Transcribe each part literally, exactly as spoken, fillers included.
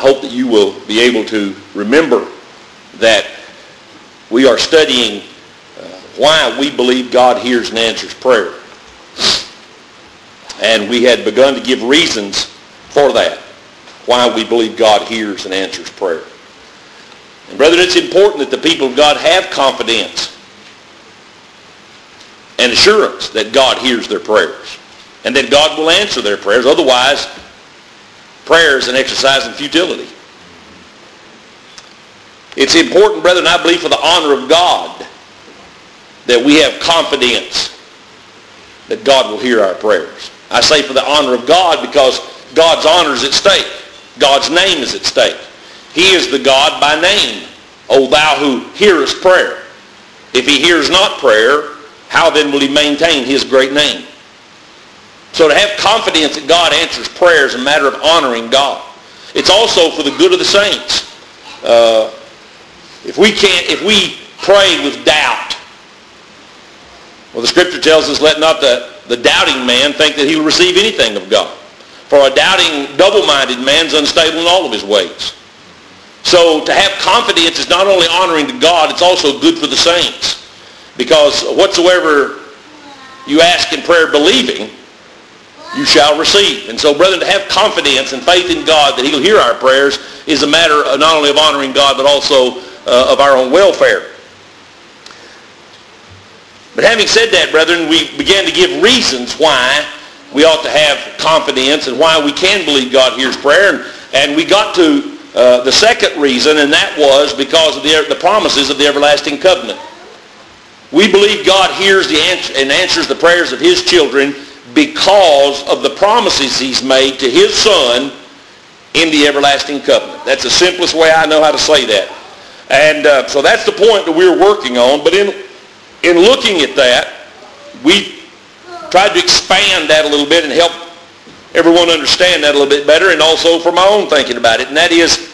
hope that you will be able to remember that we are studying uh, why we believe God hears and answers prayer. And we had begun to give reasons for that, why we believe God hears and answers prayer. And brethren, it's important that the people of God have confidence and assurance that God hears their prayers and that God will answer their prayers. Otherwise, prayer is an exercise in futility. It's important, brethren, I believe, for the honor of God that we have confidence that God will hear our prayers. I say for the honor of God because God's honor is at stake. God's name is at stake. He is the God by name, O thou who hearest prayer. If he hears not prayer, how then will he maintain his great name? So to have confidence that God answers prayer is a matter of honoring God. It's also for the good of the saints. Uh, if we can't, if we pray with doubt, well, the Scripture tells us, let not the, the doubting man think that he will receive anything of God. For a doubting, double-minded man is unstable in all of his ways. So to have confidence is not only honoring to God, it's also good for the saints. Because whatsoever you ask in prayer believing, you shall receive. And so, brethren, to have confidence and faith in God that he'll hear our prayers is a matter of not only of honoring God, but also uh, of our own welfare. But having said that, brethren, we began to give reasons why we ought to have confidence and why we can believe God hears prayer. And, and we got to uh, the second reason, and that was because of the, the promises of the everlasting covenant. We believe God hears the answer, and answers the prayers of his children because of the promises he's made to his Son in the everlasting covenant. That's the simplest way I know how to say that. And uh, so that's the point that we're working on. But in, in looking at that, we tried to expand that a little bit and help everyone understand that a little bit better, and also for my own thinking about it. And that is,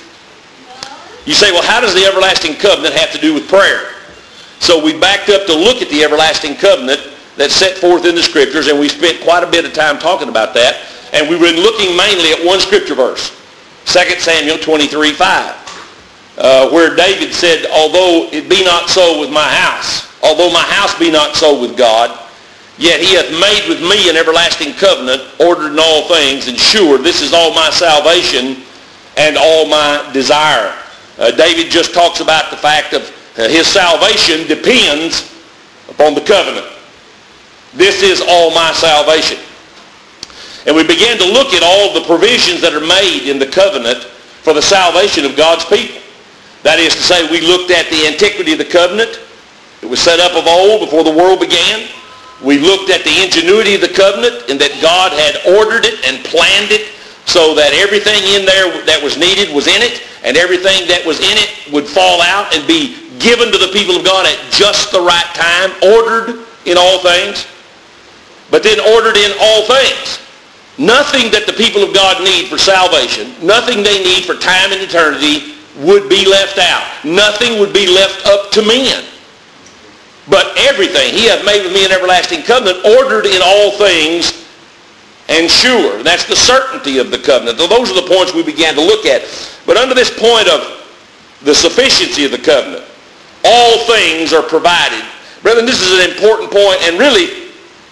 you say, well, how does the everlasting covenant have to do with prayer? So we backed up to look at the everlasting covenant that's set forth in the Scriptures, and we spent quite a bit of time talking about that. And we've been looking mainly at one Scripture verse, Second Samuel twenty-three five, uh, where David said, although it be not so with my house, although my house be not so with God, yet he hath made with me an everlasting covenant, ordered in all things, and sure, this is all my salvation and all my desire. Uh, David just talks about the fact of uh, his salvation depends upon the covenant. This is all my salvation. And we began to look at all the provisions that are made in the covenant for the salvation of God's people. That is to say, we looked at the antiquity of the covenant. It was set up of old before the world began. We looked at the ingenuity of the covenant and that God had ordered it and planned it so that everything in there that was needed was in it, and everything that was in it would fall out and be given to the people of God at just the right time, ordered in all things, but then ordered in all things. Nothing that the people of God need for salvation, nothing they need for time and eternity would be left out. Nothing would be left up to men. But everything he hath made with me an everlasting covenant, ordered in all things, and sure. That's the certainty of the covenant. Those are the points we began to look at. But under this point of the sufficiency of the covenant, all things are provided. Brethren, this is an important point, and really,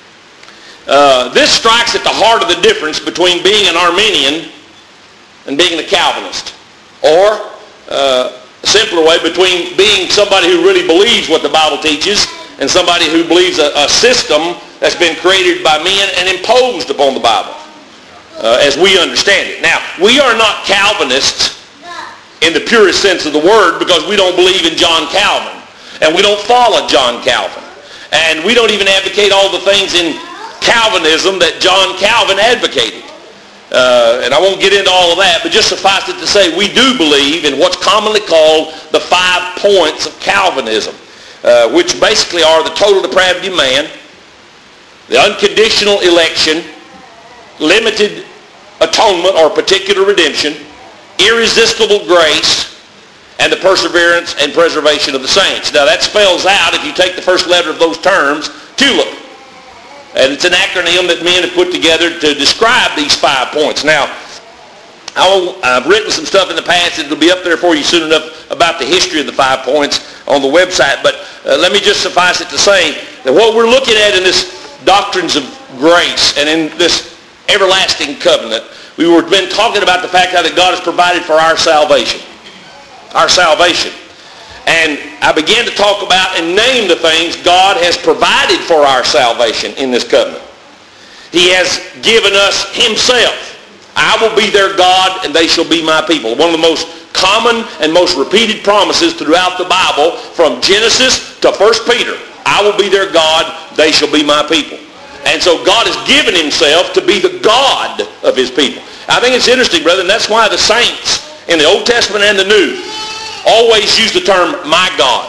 uh, this strikes at the heart of the difference between being an Arminian and being a Calvinist. Or, uh, a simpler way, between being somebody who really believes what the Bible teaches and somebody who believes a, a system that's been created by men and imposed upon the Bible, uh, as we understand it. Now, we are not Calvinists in the purest sense of the word because we don't believe in John Calvin, and we don't follow John Calvin, and we don't even advocate all the things in Calvinism that John Calvin advocated. Uh, and I won't get into all of that, but just suffice it to say we do believe in what's commonly called the five points of Calvinism, uh, which basically are the total depravity of man, the unconditional election, limited atonement or particular redemption, irresistible grace, and the perseverance and preservation of the saints. Now that spells out, if you take the first letter of those terms, TULIP. And it's an acronym that men have put together to describe these five points. Now, I'll, I've written some stuff in the past. It'll be up there for you soon enough about the history of the five points on the website. But uh, let me just suffice it to say that what we're looking at in this doctrines of grace and in this everlasting covenant, we were been talking about the fact how that God has provided for our salvation. Our salvation. And I began to talk about and name the things God has provided for our salvation in this covenant. He has given us himself. I will be their God and they shall be my people. One of the most common and most repeated promises throughout the Bible from Genesis to First Peter. I will be their God, they shall be my people. And so God has given himself to be the God of his people. I think it's interesting, brother, and that's why the saints in the Old Testament and the New always use the term my God.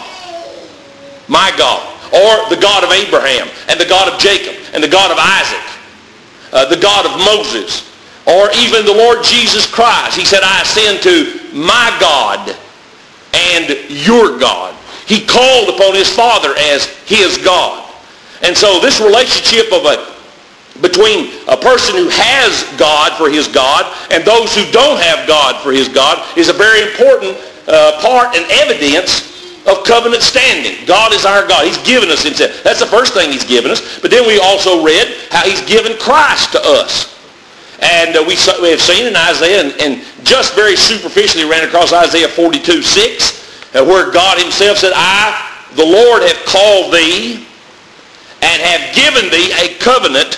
My God. Or the God of Abraham and the God of Jacob and the God of Isaac. Uh, the God of Moses. Or even the Lord Jesus Christ. He said, I ascend to my God and your God. He called upon his Father as his God. And so this relationship of a between a person who has God for his God and those who don't have God for his God is a very important uh, part and evidence of covenant standing. God is our God. He's given us himself. That's the first thing he's given us. But then we also read how he's given Christ to us. And uh, we, we have seen in Isaiah, and, and just very superficially ran across Isaiah forty-two six, uh, where God himself said, I, the Lord, have called thee and have given thee a covenant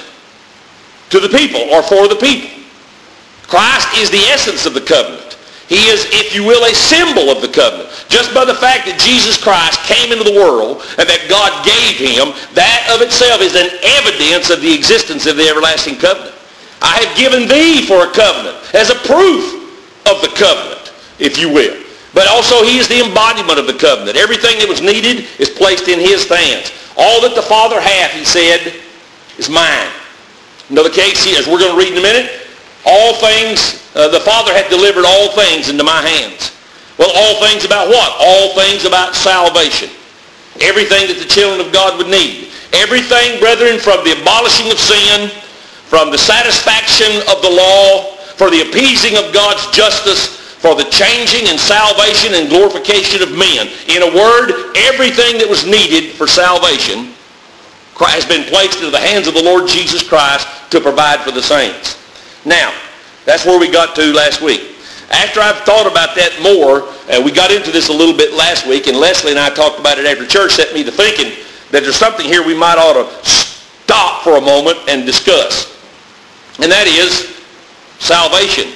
to the people, or for the people. Christ is the essence of the covenant. He is, if you will, a symbol of the covenant. Just by the fact that Jesus Christ came into the world and that God gave him, that of itself is an evidence of the existence of the everlasting covenant. I have given thee for a covenant, as a proof of the covenant, if you will. But also he is the embodiment of the covenant. Everything that was needed is placed in his hands. All that the Father hath, he said, is mine. Another case, as we're going to read in a minute, all things, uh, the Father hath delivered all things into my hands. Well, all things about what? All things about salvation. Everything that the children of God would need. Everything, brethren, from the abolishing of sin, from the satisfaction of the law, for the appeasing of God's justice, for the changing and salvation and glorification of men. In a word, everything that was needed for salvation has been placed into the hands of the Lord Jesus Christ to provide for the saints. Now, that's where we got to last week. After I've thought about that more, uh, we got into this a little bit last week, and Leslie and I talked about it after church, set me to thinking that there's something here we might ought to stop for a moment and discuss. And that is salvation.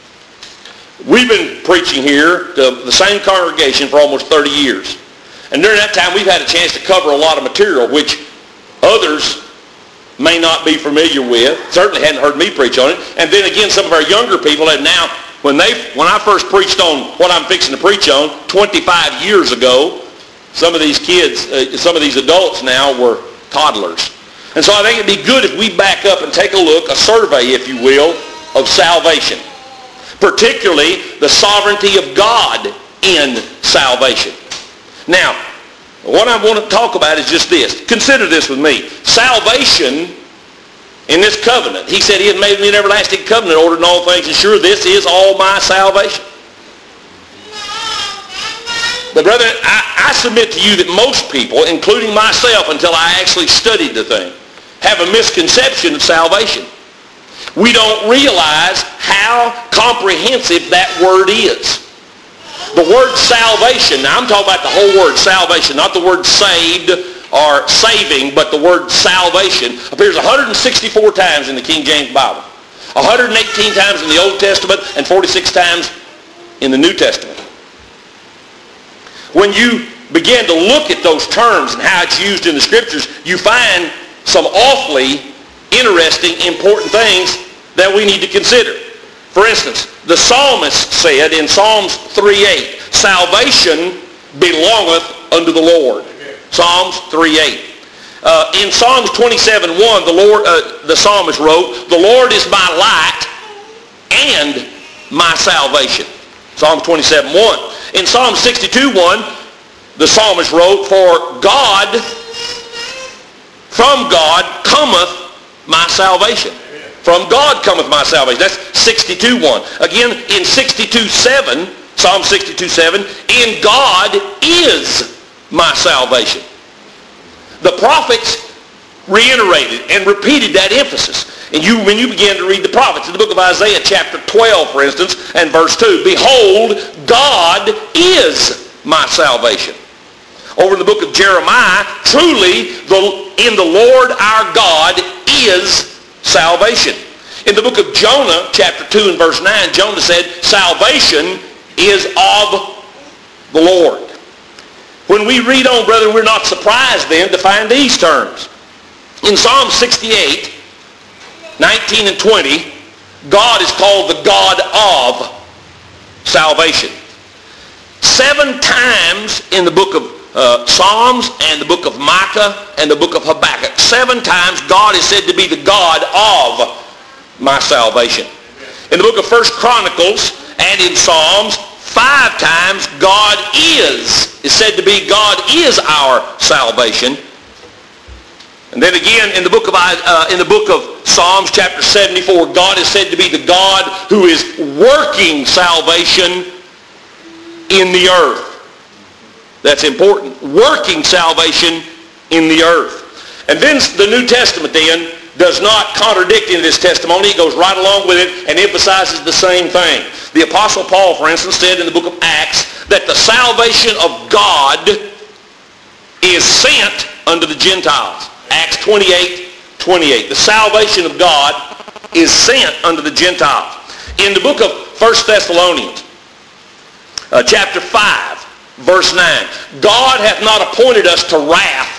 We've been preaching here to the same congregation for almost thirty years. And during that time, we've had a chance to cover a lot of material, which others may not be familiar with, certainly hadn't heard me preach on it. And then again, some of our younger people have now, when they, when I first preached on what I'm fixing to preach on twenty-five years ago, some of these kids, uh, some of these adults now were toddlers. And so I think it'd be good if we back up and take a look, a survey, if you will, of salvation. Particularly the sovereignty of God in salvation. Now, what I want to talk about is just this. Consider this with me. Salvation in this covenant. He said he had made me an everlasting covenant, ordered in all things, and sure, this is all my salvation. But brethren, I, I submit to you that most people, including myself until I actually studied the thing, have a misconception of salvation. We don't realize how comprehensive that word is. The word salvation, now I'm talking about the whole word salvation, not the word saved or saving, but the word salvation appears one hundred sixty-four times in the King James Bible. one hundred eighteen times in the Old Testament and forty-six times in the New Testament. When you begin to look at those terms and how it's used in the Scriptures, you find some awfully interesting, important things that we need to consider. For instance, the psalmist said in Psalms three eight, salvation belongeth unto the Lord. Psalms three eight. Uh, in Psalms twenty-seven one, the Lord, uh, the psalmist wrote, the Lord is my light and my salvation. Psalm twenty-seven one. In Psalm sixty-two one, the psalmist wrote, for God, from God cometh my salvation. From God cometh my salvation. That's sixty-two one. Again, in sixty-two seven, Psalm sixty-two seven, in God is my salvation. The prophets reiterated and repeated that emphasis. And you, when you begin to read the prophets, in the book of Isaiah chapter twelve, for instance, and verse two, behold, God is my salvation. Over in the book of Jeremiah, truly the, in the Lord our God is salvation. In the book of Jonah, chapter two and verse nine, Jonah said, salvation is of the Lord. When we read on, brethren, we're not surprised then to find these terms. In Psalm sixty-eight, nineteen and twenty, God is called the God of salvation. Seven times in the book of uh, Psalms and the book of Micah and the book of Habakkuk, seven times God is said to be the God of my salvation. In the book of First Chronicles and in Psalms, five times God is, is said to be God is our salvation. And then again in the book of uh, in the book of Psalms chapter seventy-four, God is said to be the God who is working salvation in the earth. That's important. Working salvation in the earth. And then the New Testament then does not contradict in this testimony. It goes right along with it and emphasizes the same thing. The Apostle Paul, for instance, said in the book of Acts that the salvation of God is sent unto the Gentiles. Acts twenty-eight twenty-eight. The salvation of God is sent unto the Gentiles. In the book of First Thessalonians, uh, chapter five, verse nine, God hath not appointed us to wrath,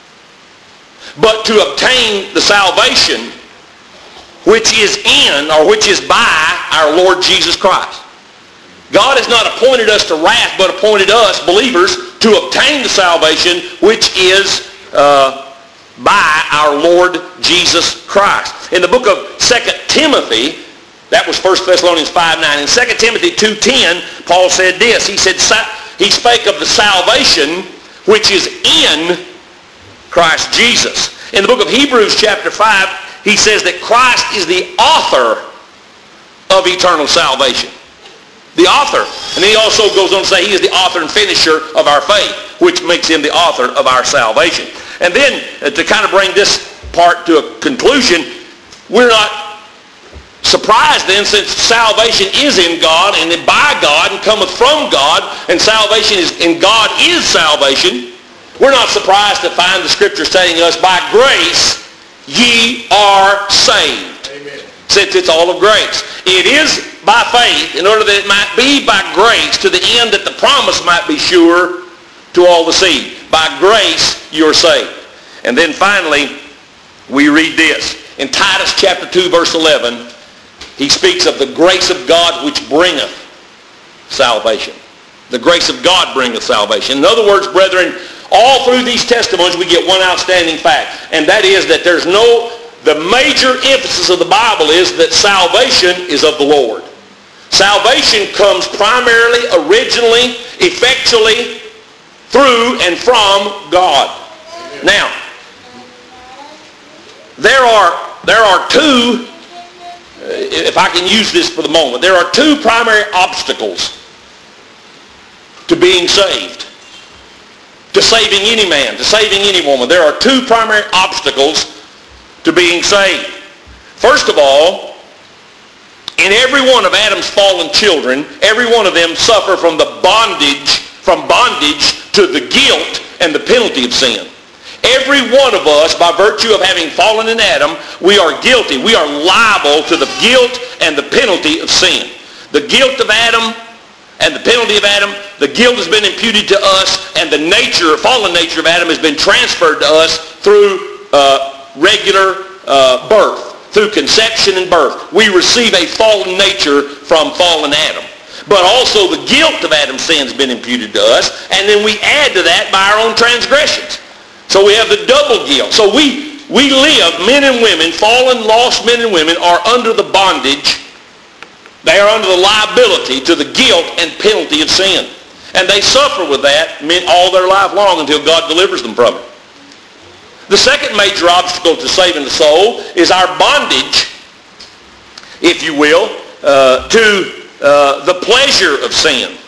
but to obtain the salvation which is in, or which is by, our Lord Jesus Christ. God has not appointed us to wrath, but appointed us, believers, to obtain the salvation which is uh, by our Lord Jesus Christ. In the book of Second Timothy, that was First Thessalonians five nine. In Second Timothy two ten, Paul said this. He said, he spake of the salvation which is in Christ Jesus. In the book of Hebrews chapter five, he says that Christ is the author of eternal salvation. The author. And then he also goes on to say he is the author and finisher of our faith, which makes him the author of our salvation. And then uh, to kind of bring this part to a conclusion, we're not surprised then, since salvation is in God and by God and cometh from God, and salvation is in God is salvation, we're not surprised to find the Scripture saying us, by grace ye are saved. Amen. Since it's all of grace. It is by faith, in order that it might be by grace, to the end that the promise might be sure to all the seed. By grace you're saved. And then finally, we read this. In Titus chapter two, verse eleven, he speaks of the grace of God which bringeth salvation. The grace of God bringeth salvation. In other words, brethren, all through these testimonies we get one outstanding fact, and that is that there's no, the major emphasis of the Bible is that salvation is of the Lord. Salvation comes primarily, originally, effectually, through and from God. Now, there are, there are two, if I can use this for the moment, there are two primary obstacles to being saved, to saving any man, to saving any woman. There are two primary obstacles to being saved. First of all, in every one of Adam's fallen children, every one of them suffer from the bondage, from bondage to the guilt and the penalty of sin. Every one of us, by virtue of having fallen in Adam, we are guilty. We are liable to the guilt and the penalty of sin. The guilt of Adam and the penalty of Adam, the guilt has been imputed to us, and the nature, fallen nature of Adam has been transferred to us through uh, regular uh, birth, through conception and birth. We receive a fallen nature from fallen Adam. But also the guilt of Adam's sin has been imputed to us, and then we add to that by our own transgressions. So we have the double guilt. So we, we live, men and women, fallen, lost men and women, are under the bondage. They are under the liability to the guilt and penalty of sin. And they suffer with that all their life long until God delivers them from it. The second major obstacle to saving the soul is our bondage if you will, uh, to uh, the pleasure of sin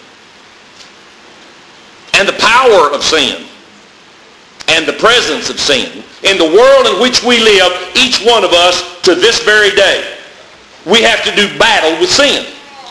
and the power of sin and the presence of sin. In the world in which we live, each one of us to this very day, we have to do battle with sin.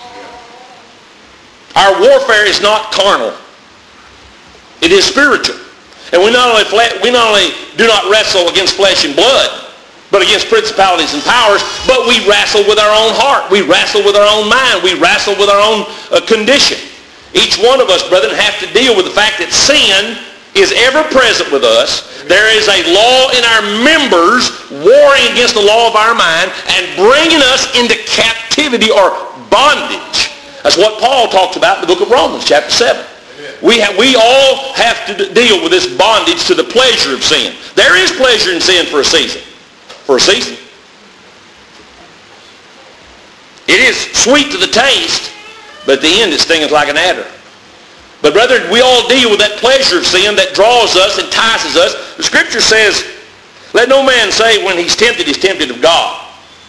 Our warfare is not carnal. It is spiritual. And we not only we not only do not wrestle against flesh and blood, but against principalities and powers, but we wrestle with our own heart. We wrestle with our own mind. We wrestle with our own uh, condition. Each one of us, brethren, have to deal with the fact that sin is ever present with us. There is a law in our members warring against the law of our mind and bringing us into captivity or bondage. That's what Paul talks about in the book of Romans, chapter seven. We, have, we all have to d- deal with this bondage to the pleasure of sin. There is pleasure in sin for a season. For a season. It is sweet to the taste, but at the end it stingeth like an adder. But brethren, we all deal with that pleasure of sin that draws us, entices us. The Scripture says, let no man say when he's tempted, he's tempted of God.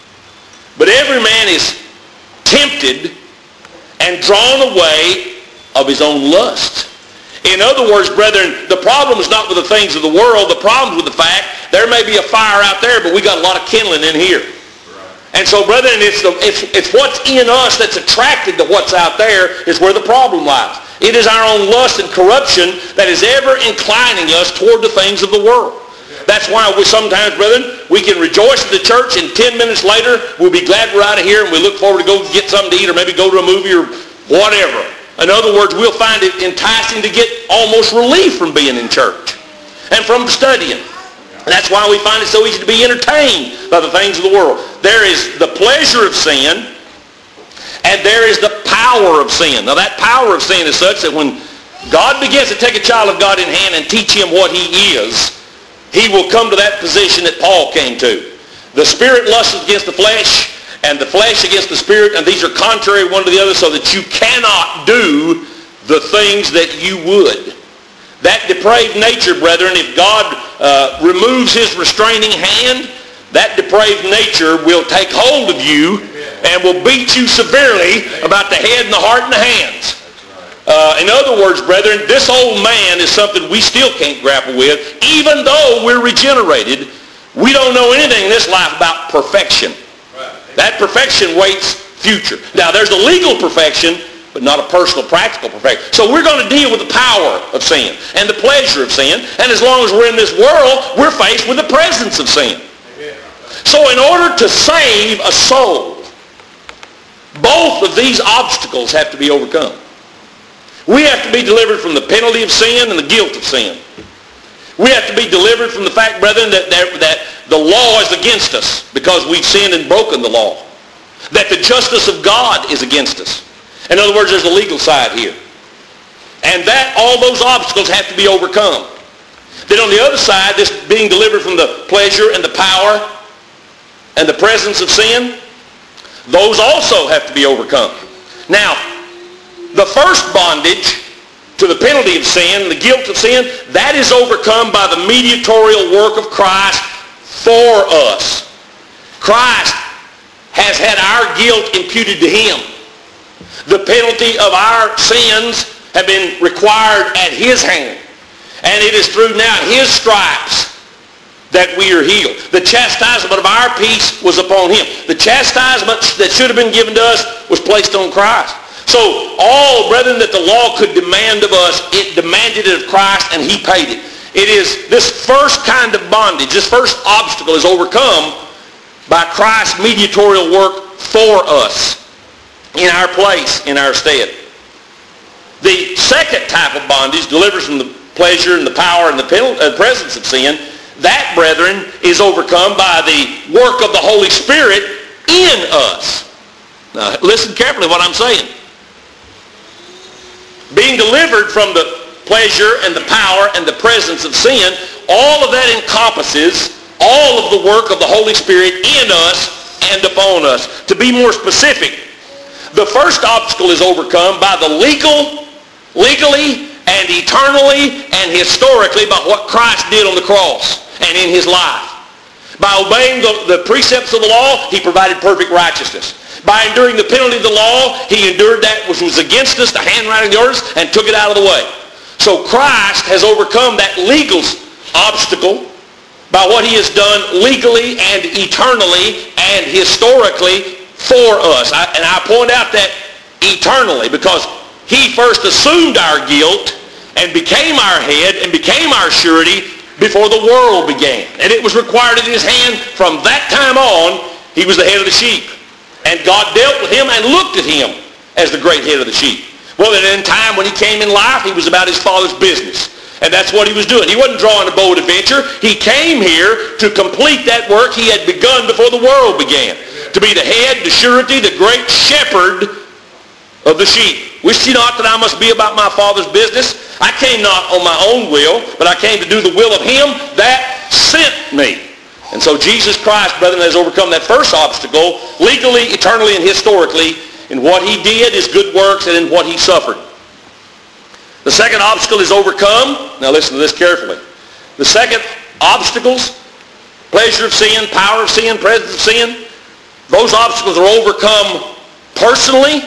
But every man is tempted and drawn away of his own lust. In other words, brethren, the problem is not with the things of the world. The problem is with the fact there may be a fire out there, but we got a lot of kindling in here. And so, brethren, it's, the, it's, it's what's in us that's attracted to what's out there is where the problem lies. It is our own lust and corruption that is ever inclining us toward the things of the world. That's why we sometimes, brethren, we can rejoice at the church, and ten minutes later we'll be glad we're out of here and we look forward to go get something to eat or maybe go to a movie or whatever. In other words, we'll find it enticing to get almost relief from being in church and from studying. And that's why we find it so easy to be entertained by the things of the world. There is the pleasure of sin, and there is the power of sin. Now that power of sin is such that when God begins to take a child of God in hand and teach him what he is, he will come to that position that Paul came to. The spirit lusts against the flesh, and the flesh against the spirit, and these are contrary one to the other, so that you cannot do the things that you would. That depraved nature, brethren, if God uh, removes his restraining hand, that depraved nature will take hold of you and will beat you severely about the head and the heart and the hands. Uh, in other words, brethren, this old man is something we still can't grapple with. Even though we're regenerated, we don't know anything in this life about perfection. That perfection waits future. Now, there's a legal perfection, but not a personal, practical perfection. So we're going to deal with the power of sin and the pleasure of sin. And as long as we're in this world, we're faced with the presence of sin. So in order to save a soul, both of these obstacles have to be overcome. We have to be delivered from the penalty of sin and the guilt of sin. We have to be delivered from the fact, brethren, that, that, that the law is against us because we've sinned and broken the law. That the justice of God is against us. In other words, there's a legal side here. And that all those obstacles have to be overcome. Then on the other side, this being delivered from the pleasure and the power and the presence of sin, those also have to be overcome. Now, the first bondage to the penalty of sin, the guilt of sin, that is overcome by the mediatorial work of Christ for us. Christ has had our guilt imputed to him. The penalty of our sins have been required at his hand. And it is through now his stripes that we are healed. The chastisement of our peace was upon him. The chastisement that should have been given to us was placed on Christ. So all, brethren, that the law could demand of us, it demanded it of Christ, and he paid it. It is this first kind of bondage, this first obstacle is overcome by Christ's mediatorial work for us in our place, in our stead. The second type of bondage delivers from the pleasure and the power and the penalty, uh, presence of sin. That, brethren, is overcome by the work of the Holy Spirit in us. Now, listen carefully to what I'm saying. Being delivered from the pleasure and the power and the presence of sin, all of that encompasses all of the work of the Holy Spirit in us and upon us. To be more specific, the first obstacle is overcome by the legal, legally and eternally and historically by what Christ did on the cross and in his life. By obeying the, the precepts of the law, he provided perfect righteousness. By enduring the penalty of the law, he endured that which was against us, the handwriting of the orders, and took it out of the way. So Christ has overcome that legal obstacle by what he has done legally and eternally and historically for us. I, and I point out that eternally because he first assumed our guilt and became our head and became our surety before the world began. And it was required at his hand from that time on, he was the head of the sheep. And God dealt with him and looked at him as the great head of the sheep. Well, then in time when he came in life, he was about his Father's business. And that's what he was doing. He wasn't drawing a bow adventure. He came here to complete that work he had begun before the world began. To be the head, the surety, the great shepherd of the sheep. Wish ye not that I must be about my Father's business? I came not on my own will, but I came to do the will of him that sent me. And so Jesus Christ, brethren, has overcome that first obstacle legally, eternally, and historically in what he did, his good works, and in what he suffered. The second obstacle is overcome. Now listen to this carefully. The second obstacles, pleasure of sin, power of sin, presence of sin, those obstacles are overcome personally,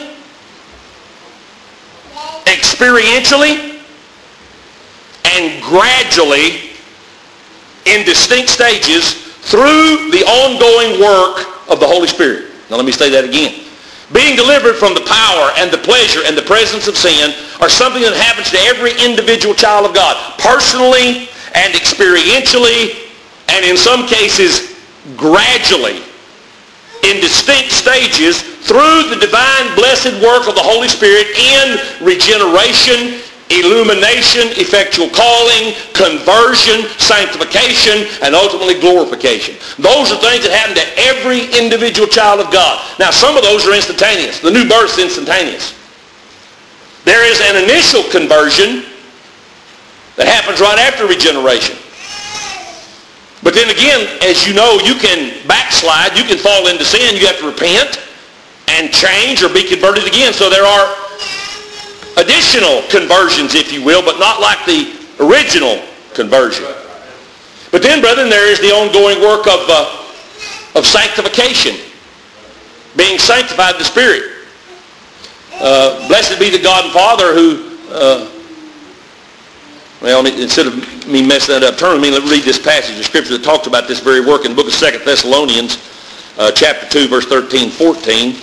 experientially, and gradually in distinct stages through the ongoing work of the Holy Spirit. Now let me say that again. Being delivered from the power and the pleasure and the presence of sin are something that happens to every individual child of God, personally and experientially, and in some cases gradually, in distinct stages through the divine blessed work of the Holy Spirit in regeneration, illumination, effectual calling, conversion, sanctification, and ultimately glorification. Those are things that happen to every individual child of God. Now, some of those are instantaneous. The new birth is instantaneous. There is an initial conversion that happens right after regeneration. But then again, as you know, you can backslide, you can fall into sin, you have to repent and change or be converted again. So there are additional conversions, if you will, but not like the original conversion. But then, brethren, there is the ongoing work of, uh, of sanctification, being sanctified in the Spirit. Uh, blessed be the God and Father who, uh, well, instead of me messing that up, turn with me, let's read this passage of Scripture that talks about this very work in the book of Second Thessalonians, uh, chapter two, verse thirteen, fourteen.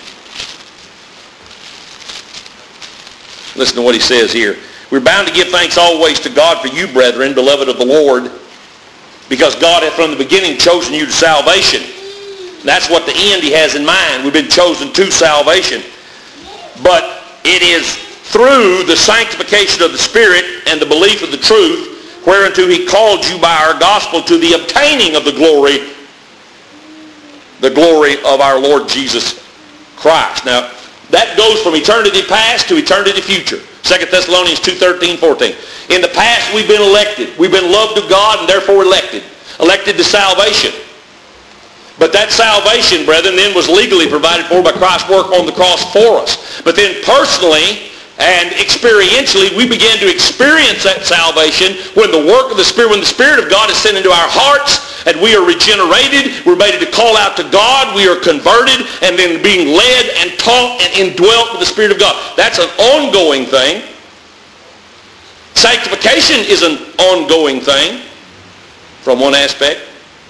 Listen to what he says here. We're bound to give thanks always to God for you, brethren, beloved of the Lord, because God hath from the beginning chosen you to salvation. That's what the end he has in mind. We've been chosen to salvation. But it is through the sanctification of the Spirit and the belief of the truth, whereunto he called you by our gospel to the obtaining of the glory, the glory of our Lord Jesus Christ. Now, that goes from eternity past to eternity future. Second Thessalonians two, thirteen, fourteen. In the past, we've been elected. We've been loved of God and therefore elected. Elected to salvation. But that salvation, brethren, then was legally provided for by Christ's work on the cross for us. But then personally and experientially, we began to experience that salvation when the work of the Spirit, when the Spirit of God is sent into our hearts, and we are regenerated, we're made to call out to God, we are converted, and then being led and taught and indwelt with the Spirit of God. That's an ongoing thing. Sanctification is an ongoing thing from one aspect.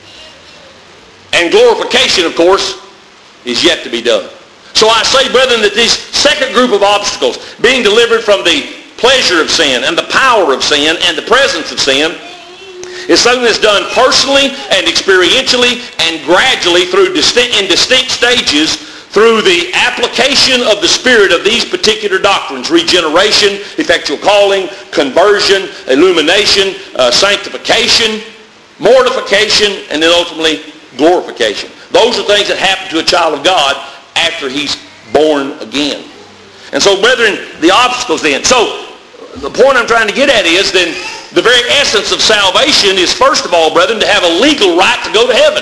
And glorification, of course, is yet to be done. So I say, brethren, that this second group of obstacles, being delivered from the pleasure of sin and the power of sin and the presence of sin, is something that's done personally and experientially and gradually through distinct, in distinct stages through the application of the Spirit of these particular doctrines: regeneration, effectual calling, conversion, illumination, uh, sanctification, mortification, and then ultimately glorification. Those are things that happen to a child of God after he's born again. And so, brethren, the obstacles then. So, the point I'm trying to get at is then the very essence of salvation is, first of all, brethren, to have a legal right to go to heaven.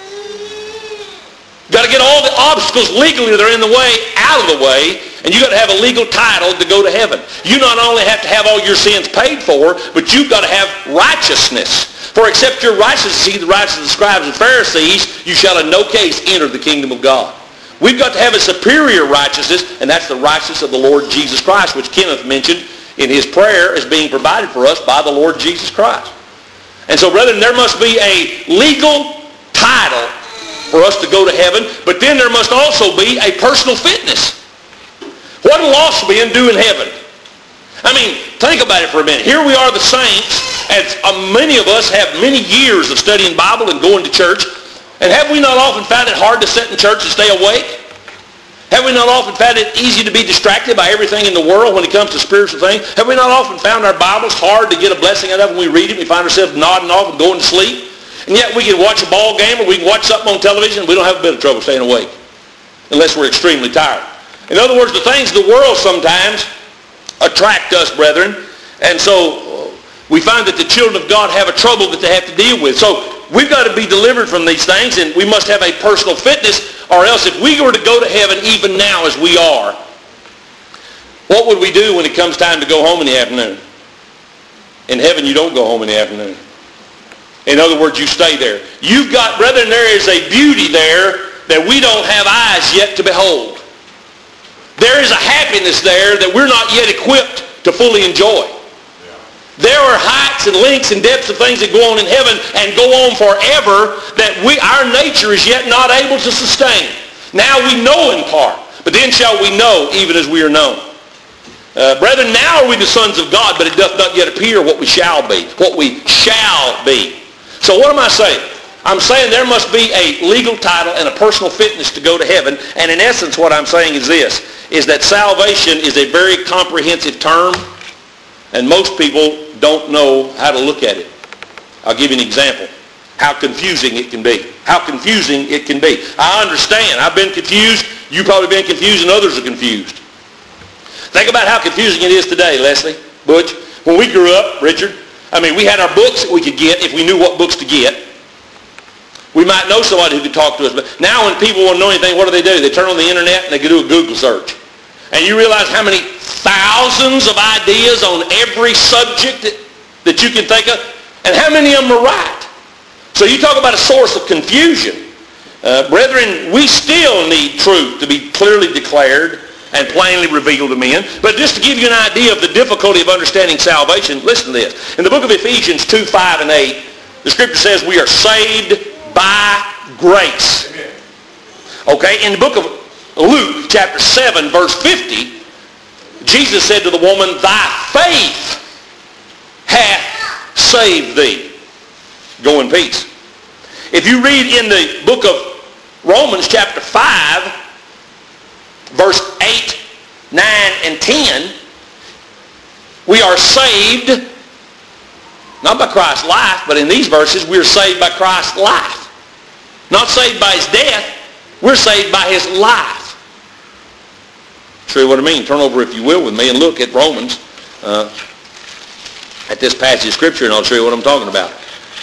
You've got to get all the obstacles legally that are in the way out of the way, and you've got to have a legal title to go to heaven. You not only have to have all your sins paid for, but you've got to have righteousness. For except your righteousness, see the righteousness of the scribes and Pharisees, you shall in no case enter the kingdom of God. We've got to have a superior righteousness, and that's the righteousness of the Lord Jesus Christ, which Kenneth mentioned in his prayer as being provided for us by the Lord Jesus Christ. And so, brethren, there must be a legal title for us to go to heaven, but then there must also be a personal fitness. What a lost man do in heaven? I mean, think about it for a minute. Here we are, the saints, and many of us have many years of studying Bible and going to church. And have we not often found it hard to sit in church and stay awake? Have we not often found it easy to be distracted by everything in the world when it comes to spiritual things? Have we not often found our Bibles hard to get a blessing out of when we read it? We find ourselves nodding off and going to sleep. And yet we can watch a ball game or we can watch something on television and we don't have a bit of trouble staying awake unless we're extremely tired. In other words, the things of the world sometimes attract us, brethren. And so we find that the children of God have a trouble that they have to deal with. So we've got to be delivered from these things, and we must have a personal fitness, or else if we were to go to heaven even now as we are, what would we do when it comes time to go home in the afternoon? In heaven, you don't go home in the afternoon. In other words, you stay there. You've got, brethren, there is a beauty there that we don't have eyes yet to behold. There is a happiness there that we're not yet equipped to fully enjoy. There are heights and lengths and depths of things that go on in heaven and go on forever that we, our nature is yet not able to sustain. Now we know in part, but then shall we know even as we are known. Uh, brethren, now are we the sons of God, but it doth not yet appear what we shall be, what we shall be. So what am I saying? I'm saying there must be a legal title and a personal fitness to go to heaven. And in essence, what I'm saying is this, is that salvation is a very comprehensive term, and most people don't know how to look at it. I'll give you an example. How confusing it can be. How confusing it can be. I understand. I've been confused. You've probably been confused, and others are confused. Think about how confusing it is today, Leslie, Butch. When we grew up, Richard, I mean, we had our books that we could get if we knew what books to get. We might know somebody who could talk to us. But now when people want to know anything, what do they do? They turn on the internet and they can do a Google search. And you realize how many thousands of ideas on every subject that, that you can think of, and how many of them are right. So you talk about a source of confusion. Uh, brethren, we still need truth to be clearly declared and plainly revealed to men. But just to give you an idea of the difficulty of understanding salvation, listen to this. In the book of Ephesians two, five, and eight, the scripture says we are saved by grace. Okay, in the book of Luke, chapter seven, verse fifty, Jesus said to the woman, thy faith hath saved thee. Go in peace. If you read in the book of Romans, chapter five, verse eight, nine, and ten, we are saved, not by Christ's life, but in these verses, we are saved by Christ's life. Not saved by his death, we're saved by his life. Show you what I mean. Turn over, if you will, with me and look at Romans, uh, at this passage of Scripture, and I'll show you what I'm talking about.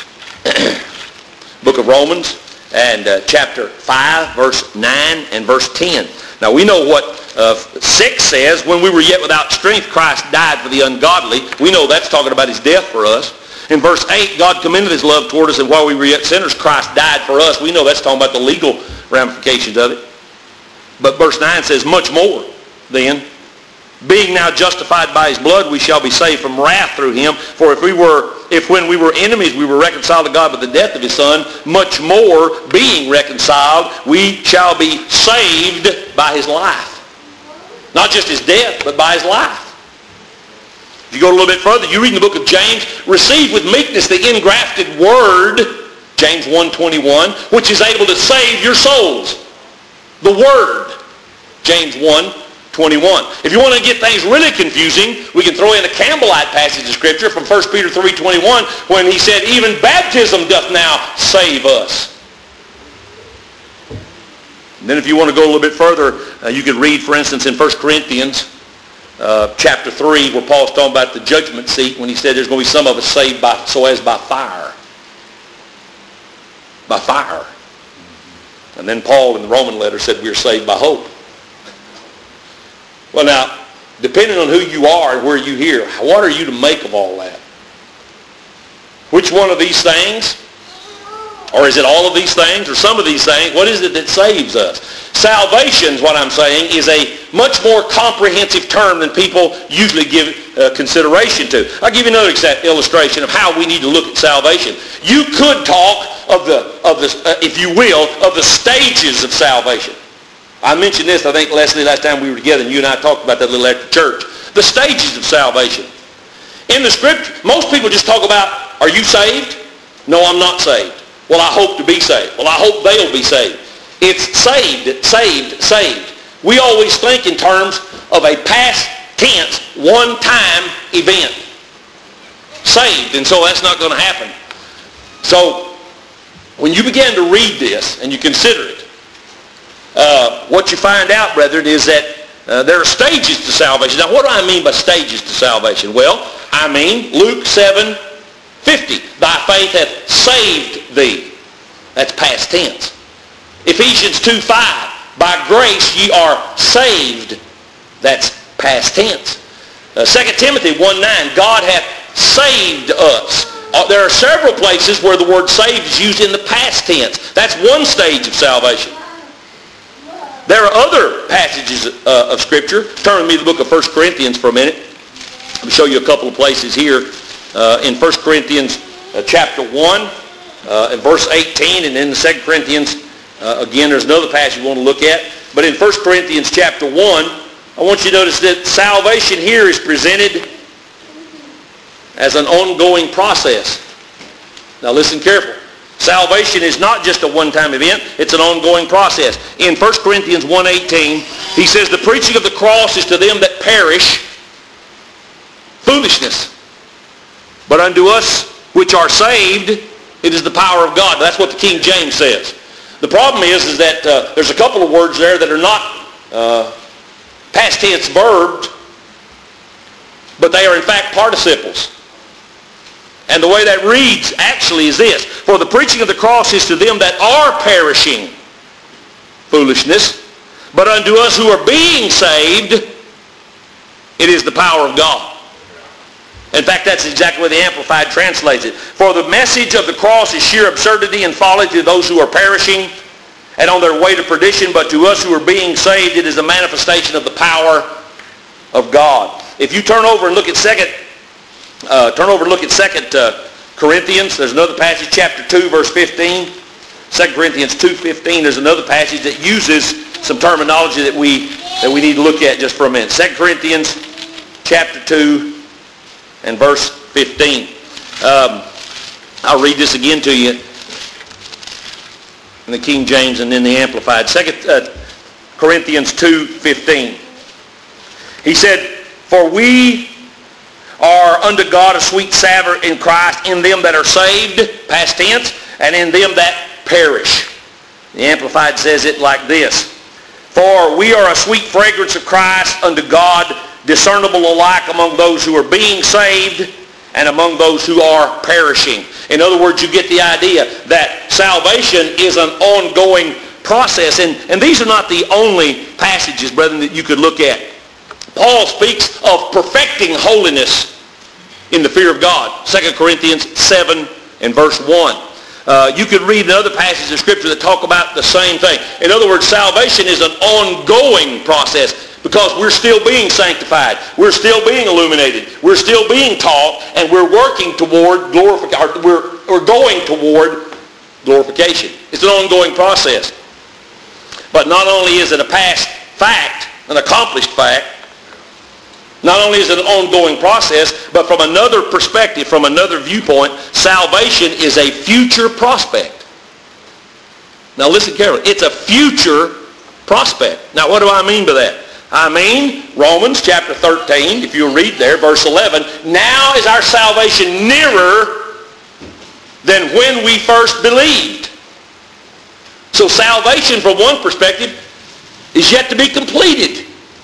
Book of Romans, and uh, chapter five, verse nine, and verse ten. Now, we know what uh, six says, when we were yet without strength, Christ died for the ungodly. We know that's talking about his death for us. In verse eight, God commended his love toward us, and while we were yet sinners, Christ died for us. We know that's talking about the legal ramifications of it. But verse nine says, much more then, being now justified by his blood, we shall be saved from wrath through him. For if we were, if when we were enemies, we were reconciled to God by the death of his Son, much more, being reconciled, we shall be saved by his life. Not just his death, but by his life. If you go a little bit further, you read in the book of James, receive with meekness the engrafted word, James one twenty-one, which is able to save your souls. The word, James one twenty-one. If you want to get things really confusing, we can throw in a Campbellite passage of Scripture from First Peter three twenty-one, when he said, even baptism doth now save us. And then if you want to go a little bit further, uh, you could read, for instance, in First Corinthians, Uh, chapter three, where Paul's talking about the judgment seat, when he said there's going to be some of us saved by, so as by fire. By fire. And then Paul in the Roman letter said we are saved by hope. Well now, depending on who you are and where you hear, what are you to make of all that? Which one of these things? Or is it all of these things or some of these things? What is it that saves us? salvation, is what I'm saying, is a much more comprehensive term than people usually give uh, consideration to. I'll give you another exa- illustration of how we need to look at salvation. You could talk of the, of the uh, if you will, of the stages of salvation. I mentioned this, I think, Leslie, last time we were together, and you and I talked about that a little after church. The stages of salvation. In the Scripture, most people just talk about, are you saved? No, I'm not saved. Well, I hope to be saved. Well, I hope they'll be saved. It's saved, saved, saved. We always think in terms of a past tense, one-time event. Saved, and so that's not going to happen. So, when you begin to read this and you consider it, uh, what you find out, brethren, is that uh, there are stages to salvation. Now, what do I mean by stages to salvation? Well, I mean Luke seven fifty. Thy faith hath saved thee. That's past tense. Ephesians two five. By grace ye are saved. That's past tense. Uh, Second Timothy one nine. God hath saved us. Uh, there are several places where the word saved is used in the past tense. That's one stage of salvation. There are other passages uh, of Scripture. Turn with me to the book of First Corinthians for a minute. Let me show you a couple of places here. Uh, in First Corinthians uh, chapter one uh, and verse eighteen, and in the Second Corinthians, uh, again, there's another passage you want to look at. But in First Corinthians chapter one, I want you to notice that salvation here is presented as an ongoing process. Now listen carefully. Salvation is not just a one-time event, it's an ongoing process. In First Corinthians one eighteen, he says, the preaching of the cross is to them that perish foolishness. But unto us which are saved, it is the power of God. That's what the King James says. The problem is, is that uh, there's a couple of words there that are not uh, past tense verbs, but they are in fact participles. And the way that reads actually is this. For the preaching of the cross is to them that are perishing foolishness, but unto us who are being saved, it is the power of God. In fact, that's exactly what the Amplified translates it. For the message of the cross is sheer absurdity and folly to those who are perishing and on their way to perdition, but to us who are being saved, it is a manifestation of the power of God. If you turn over and look at second, uh, turn over and look at Second uh, Corinthians, there's another passage, chapter two, verse fifteen. Second Corinthians two fifteen, there's another passage that uses some terminology that we that we need to look at just for a minute. Second Corinthians chapter two and verse fifteen. Um, I'll read this again to you in the King James and then the Amplified. Second uh, Corinthians two fifteen. He said, for we are unto God a sweet savour in Christ in them that are saved, past tense, and in them that perish. The Amplified says it like this. For we are a sweet fragrance of Christ unto God, discernible alike among those who are being saved and among those who are perishing. In other words, you get the idea that salvation is an ongoing process. And, and these are not the only passages, brethren, that you could look at. Paul speaks of perfecting holiness in the fear of God. Second Corinthians seven and verse one. Uh, you could read another passage of Scripture that talk about the same thing. In other words, salvation is an ongoing process because we're still being sanctified. We're still being illuminated. We're still being taught, and we're working toward glorification. We're, we're going toward glorification. It's an ongoing process. But not only is it a past fact, an accomplished fact, not only is it an ongoing process, but from another perspective, from another viewpoint, salvation is a future prospect. Now listen carefully. It's a future prospect. Now what do I mean by that? I mean, Romans chapter thirteen, if you read there, verse eleven, now is our salvation nearer than when we first believed. So salvation, from one perspective, is yet to be completed.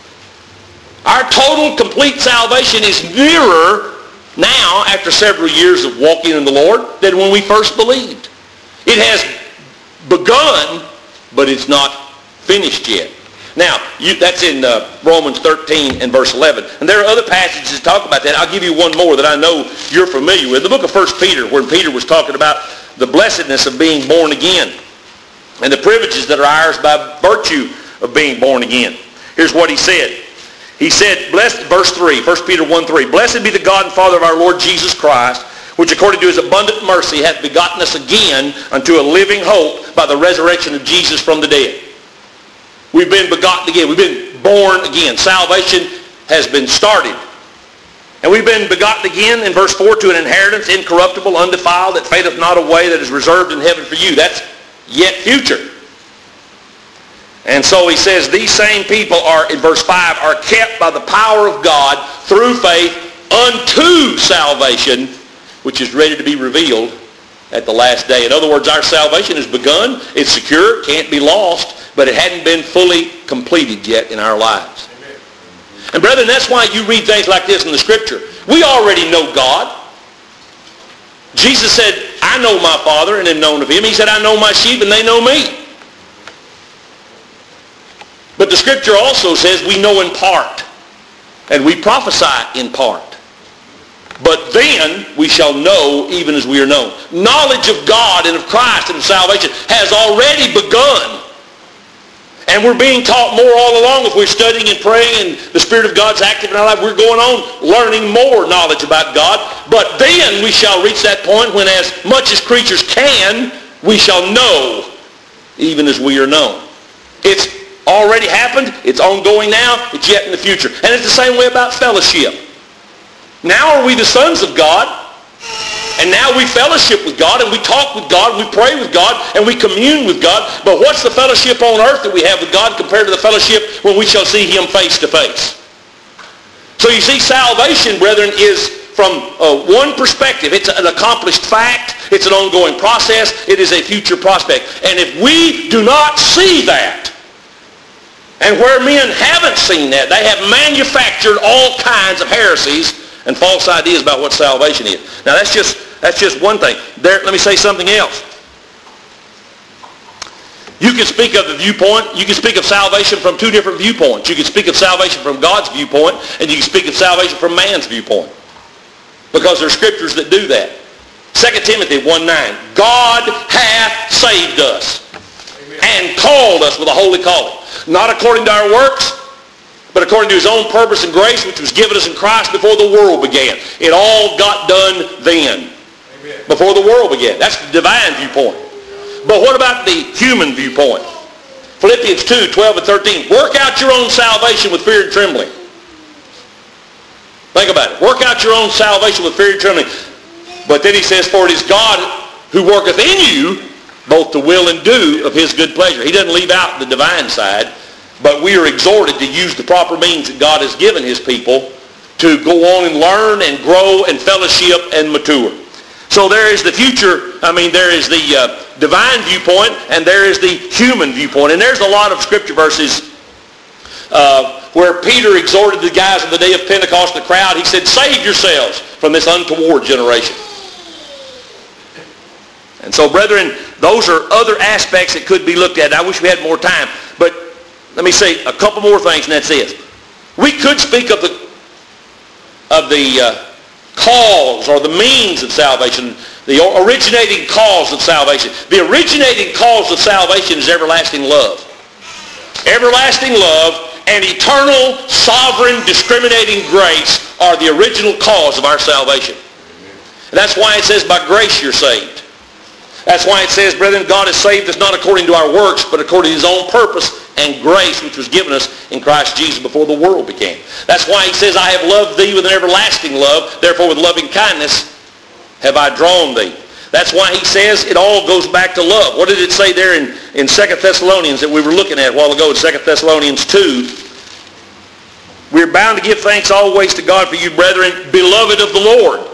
Our total, complete salvation is nearer now, after several years of walking in the Lord, than when we first believed. It has begun, but it's not finished yet. Now, you, that's in uh, Romans thirteen and verse eleven. And there are other passages that talk about that. I'll give you one more that I know you're familiar with. The book of First Peter, where Peter was talking about the blessedness of being born again and the privileges that are ours by virtue of being born again. Here's what he said. He said, blessed, verse three, First Peter one three, blessed be the God and Father of our Lord Jesus Christ, which according to his abundant mercy hath begotten us again unto a living hope by the resurrection of Jesus from the dead. We've been begotten again. We've been born again. Salvation has been started. And we've been begotten again, in verse four, to an inheritance incorruptible, undefiled, that fadeth not away, that is reserved in heaven for you. That's yet future. And so he says these same people are, in verse five, are kept by the power of God through faith unto salvation, which is ready to be revealed at the last day. In other words, our salvation is begun. It's secure. Can't be lost. But it hadn't been fully completed yet in our lives. Amen. And brethren, that's why you read things like this in the Scripture. We already know God. Jesus said, I know my Father and am known of him. He said, I know my sheep and they know me. But the Scripture also says we know in part, and we prophesy in part. But then we shall know even as we are known. Knowledge of God and of Christ and of salvation has already begun. And we're being taught more all along. If we're studying and praying and the Spirit of God's active in our life, we're going on learning more knowledge about God. But then we shall reach that point when, as much as creatures can, we shall know even as we are known. It's already happened. It's ongoing now. It's yet in the future. And it's the same way about fellowship. Now are we the sons of God, and now we fellowship with God, and we talk with God, and we pray with God, and we commune with God. But what's the fellowship on earth that we have with God compared to the fellowship when we shall see him face to face? So you see, salvation, brethren, is from uh, one perspective. It's an accomplished fact. It's an ongoing process. It is a future prospect. And if we do not see that, and where men haven't seen that, they have manufactured all kinds of heresies and false ideas about what salvation is. Now that's just that's just one thing. There, let me say something else. You can speak of the viewpoint. You can speak of salvation from two different viewpoints. You can speak of salvation from God's viewpoint, and you can speak of salvation from man's viewpoint. Because there are scriptures that do that. Second Timothy one nine. God hath saved us. Amen. And called us with a holy calling. Not according to our works, but according to his own purpose and grace, which was given us in Christ before the world began. It all got done then. Amen. Before the world began. That's the divine viewpoint. But what about the human viewpoint? Philippians two twelve and thirteen. Work out your own salvation with fear and trembling. Think about it. Work out your own salvation with fear and trembling. But then he says, for it is God who worketh in you both to will and do of his good pleasure. He doesn't leave out the divine side, but we are exhorted to use the proper means that God has given his people to go on and learn and grow and fellowship and mature. So there is the future, I mean there is the uh, divine viewpoint, and there is the human viewpoint. And there's a lot of scripture verses uh, where Peter exhorted the guys on the day of Pentecost, the crowd. He said, save yourselves from this untoward generation. And so, brethren, those are other aspects that could be looked at. I wish we had more time. But let me say a couple more things, and that's it. We could speak of the, of the uh, cause or the means of salvation, the originating cause of salvation. The originating cause of salvation is everlasting love. Everlasting love and eternal, sovereign, discriminating grace are the original cause of our salvation. And that's why it says, by grace you're saved. That's why it says, brethren, God has saved us not according to our works, but according to his own purpose and grace, which was given us in Christ Jesus before the world began. That's why he says, I have loved thee with an everlasting love, therefore with loving kindness have I drawn thee. That's why he says it all goes back to love. What did it say there in, in Second Thessalonians that we were looking at a while ago in Second Thessalonians two? We're bound to give thanks always to God for you, brethren, beloved of the Lord,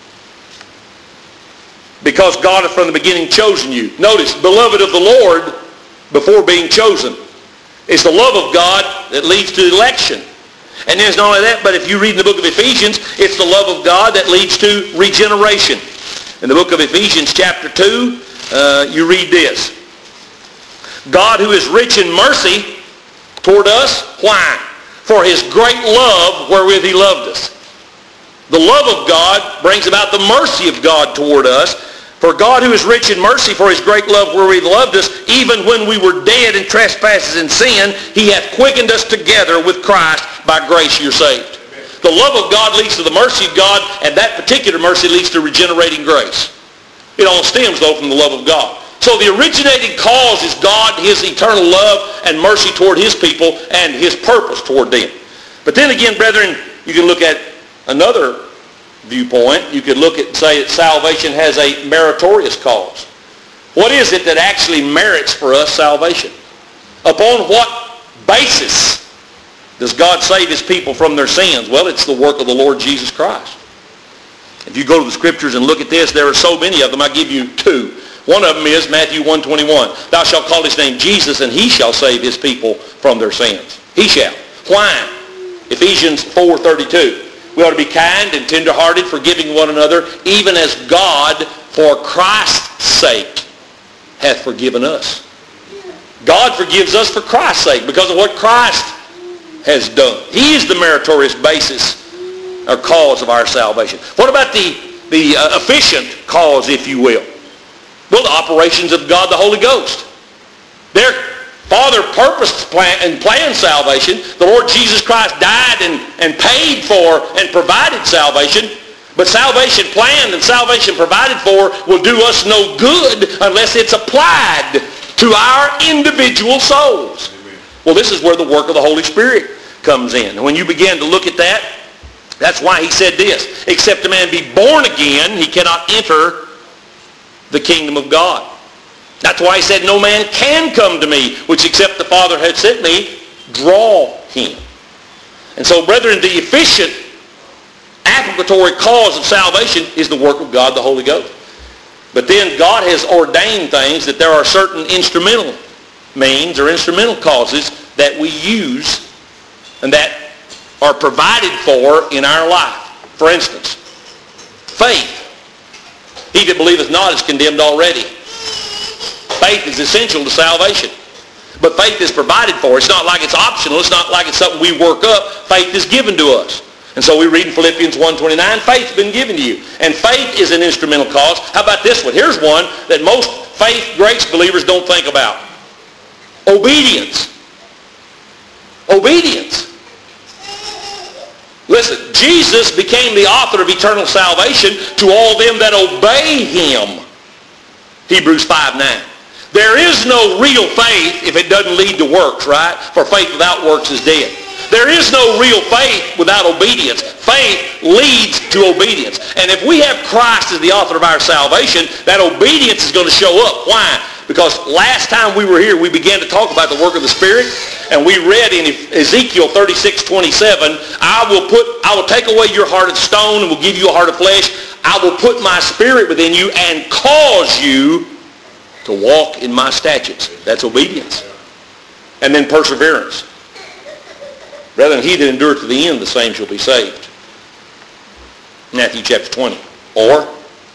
because God hath from the beginning chosen you. Notice, beloved of the Lord before being chosen. It's the love of God that leads to election. And then it's not only that, but if you read in the book of Ephesians, it's the love of God that leads to regeneration. In the book of Ephesians chapter two, uh, you read this. God who is rich in mercy toward us, why? For his great love wherewith he loved us. The love of God brings about the mercy of God toward us. For God, who is rich in mercy, for his great love wherewith he loved us, even when we were dead in trespasses and sin, he hath quickened us together with Christ. By grace you're saved. The love of God leads to the mercy of God, and that particular mercy leads to regenerating grace. It all stems, though, from the love of God. So the originating cause is God, his eternal love and mercy toward his people, and his purpose toward them. But then again, brethren, you can look at another viewpoint. You could look at and say that salvation has a meritorious cause. What is it that actually merits for us salvation? Upon what basis does God save his people from their sins? Well, it's the work of the Lord Jesus Christ. If you go to the scriptures and look at this, there are so many of them. I'll give you two. One of them is Matthew one twenty-one. Thou shalt call his name Jesus, and he shall save his people from their sins. He shall. Why? Ephesians four thirty-two. We ought to be kind and tenderhearted, forgiving one another, even as God, for Christ's sake, hath forgiven us. God forgives us for Christ's sake because of what Christ has done. He is the meritorious basis or cause of our salvation. What about the, the uh, efficient cause, if you will? Well, the operations of God the Holy Ghost. Their Father purposed plan and planned salvation. The Lord Jesus Christ died and, and paid for and provided salvation. But salvation planned and salvation provided for will do us no good unless it's applied to our individual souls. Well, this is where the work of the Holy Spirit comes in. And when you begin to look at that, that's why he said this. Except a man be born again, he cannot enter the kingdom of God. That's why he said, no man can come to me, which except the Father had sent me, draw him. And so, brethren, the efficient applicatory cause of salvation is the work of God, the Holy Ghost. But then God has ordained things that there are certain instrumental means or instrumental causes that we use and that are provided for in our life. For instance, faith. He that believeth not is condemned already. Faith is essential to salvation. But faith is provided for. It's not like it's optional. It's not like it's something we work up. Faith is given to us. And so we read in Philippians one twenty-nine, faith's been given to you. And faith is an instrumental cause. How about this one? Here's one that most faith grace believers don't think about. Obedience. Obedience. Listen, Jesus became the author of eternal salvation to all them that obey him. Hebrews five nine. There is no real faith if it doesn't lead to works, right? For faith without works is dead. There is no real faith without obedience. Faith leads to obedience. And if we have Christ as the author of our salvation, that obedience is going to show up. Why? Because last time we were here, we began to talk about the work of the Spirit, and we read in Ezekiel thirty-six twenty-seven, I will put, I will take away your heart of stone and will give you a heart of flesh. I will put my Spirit within you and cause you to walk in my statutes. That's obedience. And then perseverance. Rather than he that endureth to the end, the same shall be saved. Matthew chapter twenty. Or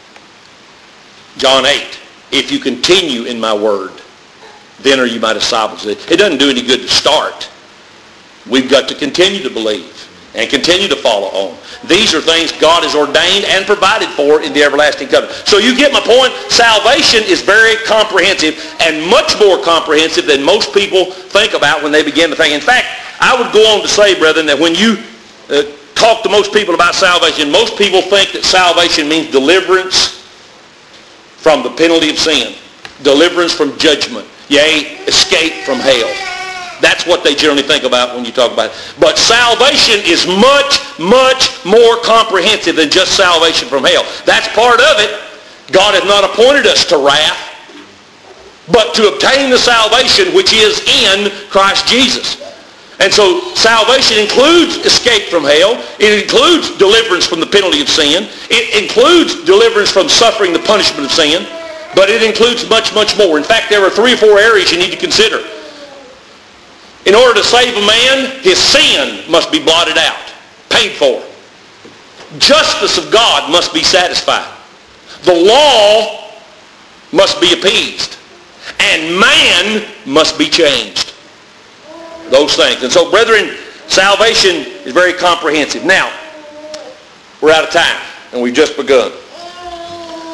John eight. If you continue in my word, then are you my disciples. It doesn't do any good to start. We've got to continue to believe and continue to follow on. These are things God has ordained and provided for in the everlasting covenant. So you get my point. Salvation is very comprehensive and much more comprehensive than most people think about when they begin to think. In fact, I would go on to say, brethren, that when you uh, talk to most people about salvation, most people think that salvation means deliverance from the penalty of sin, deliverance from judgment, yea, escape from hell. That's what they generally think about when you talk about it. But salvation is much, much more comprehensive than just salvation from hell. That's part of it. God hath not appointed us to wrath, but to obtain the salvation which is in Christ Jesus. And so salvation includes escape from hell. It includes deliverance from the penalty of sin. It includes deliverance from suffering the punishment of sin. But it includes much, much more. In fact, there are three or four areas you need to consider. In order to save a man, his sin must be blotted out, paid for. Justice of God must be satisfied. The law must be appeased. And man must be changed. Those things. And so, brethren, salvation is very comprehensive. Now, we're out of time, and we've just begun.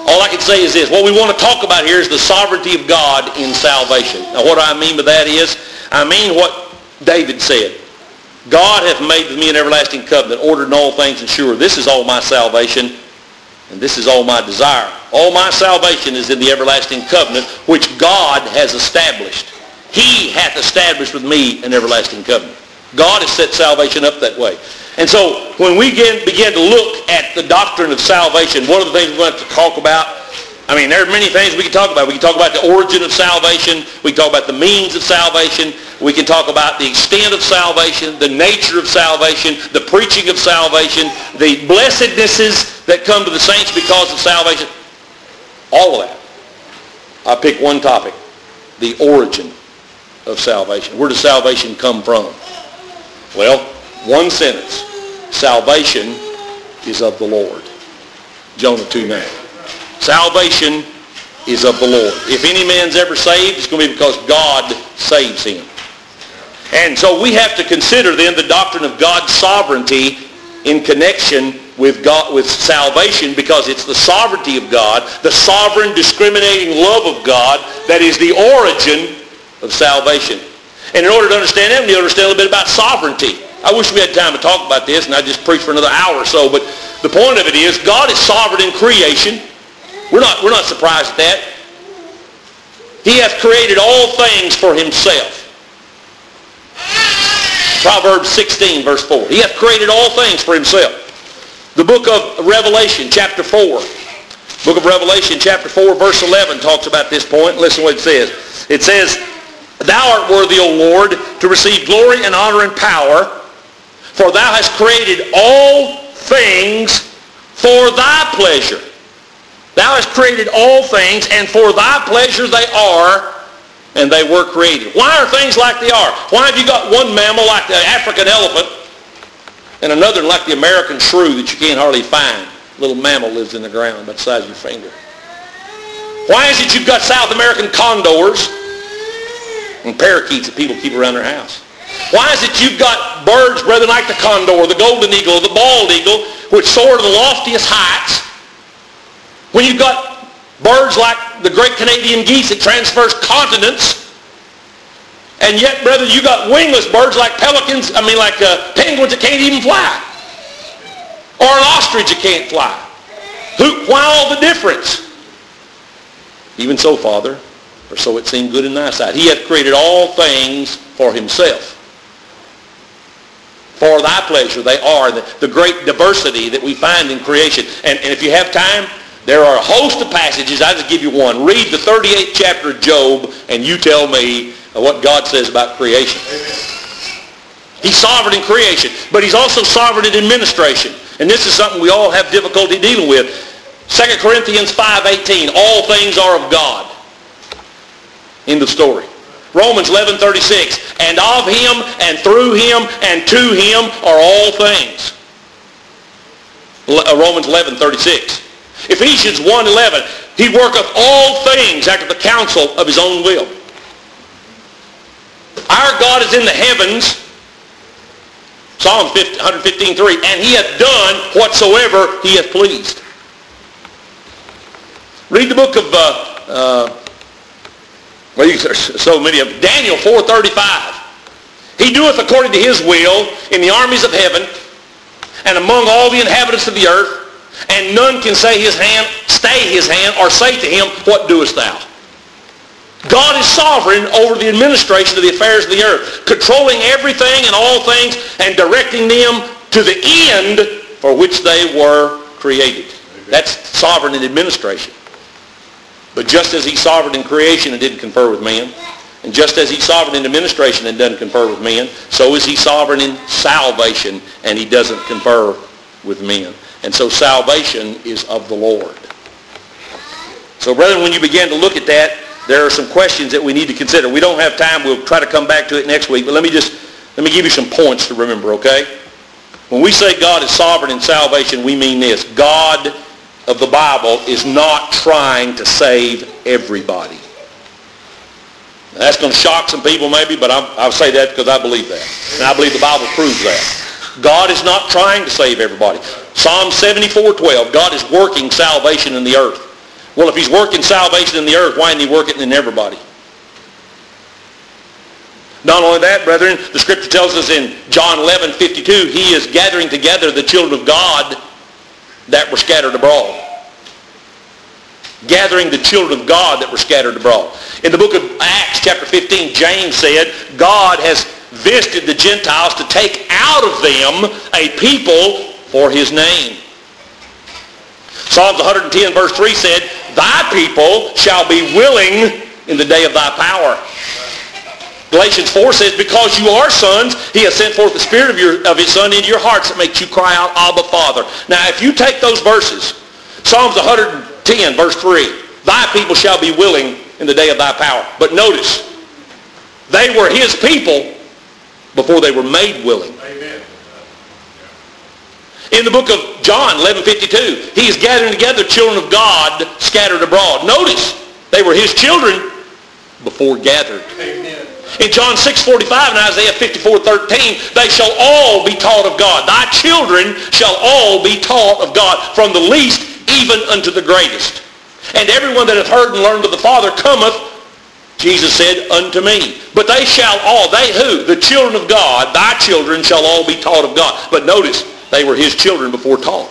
All I can say is this. What we want to talk about here is the sovereignty of God in salvation. Now what I mean by that is, I mean what David said. God hath made with me an everlasting covenant, ordered in all things and sure. This is all my salvation, and this is all my desire. All my salvation is in the everlasting covenant, which God has established. He hath established with me an everlasting covenant. God has set salvation up that way. And so when we begin, begin to look at the doctrine of salvation, one of the things we're going to have to talk about, I mean, there are many things we can talk about. We can talk about the origin of salvation. We can talk about the means of salvation. We can talk about the extent of salvation, the nature of salvation, the preaching of salvation, the blessednesses that come to the saints because of salvation. All of that. I pick one topic, the origin of salvation. Where does salvation come from? Well, one sentence. Salvation is of the Lord. Jonah two nine. Salvation is of the Lord. If any man's ever saved, it's going to be because God saves him. And so we have to consider then the doctrine of God's sovereignty in connection with God, with salvation, because it's the sovereignty of God, the sovereign discriminating love of God, that is the origin of salvation. And in order to understand that, we need to understand a little bit about sovereignty. I wish we had time to talk about this, and I'd just preach for another hour or so, but the point of it is God is sovereign in creation. We're not, we're not surprised at that. He hath created all things for himself. Proverbs sixteen, verse four. He hath created all things for himself. The book of Revelation, chapter four. Book of Revelation, chapter four, verse eleven talks about this point. Listen what it says. It says, Thou art worthy, O Lord, to receive glory and honor and power, for thou hast created all things for thy pleasure. Thou hast created all things, and for thy pleasure they are, and they were created. Why are things like they are? Why have you got one mammal like the African elephant and another like the American shrew that you can't hardly find? A little mammal lives in the ground about the size of your finger. Why is it you've got South American condors and parakeets that people keep around their house? Why is it you've got birds, brethren, like the condor, the golden eagle, the bald eagle, which soar to the loftiest heights, when you've got birds like the great Canadian geese that transverse continents, and yet, brethren, you got wingless birds like pelicans, I mean like uh, penguins that can't even fly, or an ostrich that can't fly. Who, why all the difference? Even so, Father, for so it seemed good in thy sight. He hath created all things for himself. For thy pleasure they are. The, the great diversity that we find in creation. And, and if you have time, there are a host of passages. I'll just give you one. Read the thirty-eighth chapter of Job, and you tell me what God says about creation. He's sovereign in creation, but he's also sovereign in administration. And this is something we all have difficulty dealing with. Second Corinthians five eighteen, all things are of God. End of story. Romans eleven thirty-six, and of him, and through him, and to him are all things. Romans eleven thirty-six. Ephesians one eleven, he worketh all things after the counsel of his own will. Our God is in the heavens, Psalm one fifteen three, and he hath done whatsoever he hath pleased. Read the book of, uh, uh, well, there's so many of them. Daniel four thirty-five. He doeth according to his will in the armies of heaven and among all the inhabitants of the earth, and none can say his hand, stay his hand, or say to him, what doest thou? God is sovereign over the administration of the affairs of the earth, controlling everything and all things and directing them to the end for which they were created. That's sovereign in administration. But just as he's sovereign in creation and didn't confer with men, and just as he's sovereign in administration and doesn't confer with men, so is he sovereign in salvation and he doesn't confer with men. And so salvation is of the Lord. So brethren, when you begin to look at that, there are some questions that we need to consider. We don't have time. We'll try to come back to it next week. But let me just let me give you some points to remember, okay? When we say God is sovereign in salvation, we mean this. God of the Bible is not trying to save everybody. Now, that's going to shock some people maybe, but I'm, I'll say that because I believe that. And I believe the Bible proves that. God is not trying to save everybody. Psalm seventy-four twelve, God is working salvation in the earth. Well, if he's working salvation in the earth, why isn't he working in everybody? Not only that, brethren, the Scripture tells us in John eleven fifty-two, he is gathering together the children of God that were scattered abroad. Gathering the children of God that were scattered abroad. In the book of Acts, chapter fifteen, James said, God has visited the Gentiles to take out of them a people for his name. Psalms one ten, verse three said, thy people shall be willing in the day of thy power. Galatians four says, because you are sons, he has sent forth the Spirit of, your, of his Son into your hearts that makes you cry out, Abba, Father. Now, if you take those verses, Psalms one ten, verse three, thy people shall be willing in the day of thy power. But notice, they were his people before they were made willing. Amen. In the book of John, eleven fifty-two, he is gathering together children of God scattered abroad. Notice, they were his children before gathered. Amen. In John six forty-five and Isaiah fifty-four thirteen, they shall all be taught of God. Thy children shall all be taught of God, from the least even unto the greatest. And everyone that hath heard and learned of the Father cometh, Jesus said, unto me. But they shall all, they who? The children of God, thy children shall all be taught of God. But notice, they were his children before taught.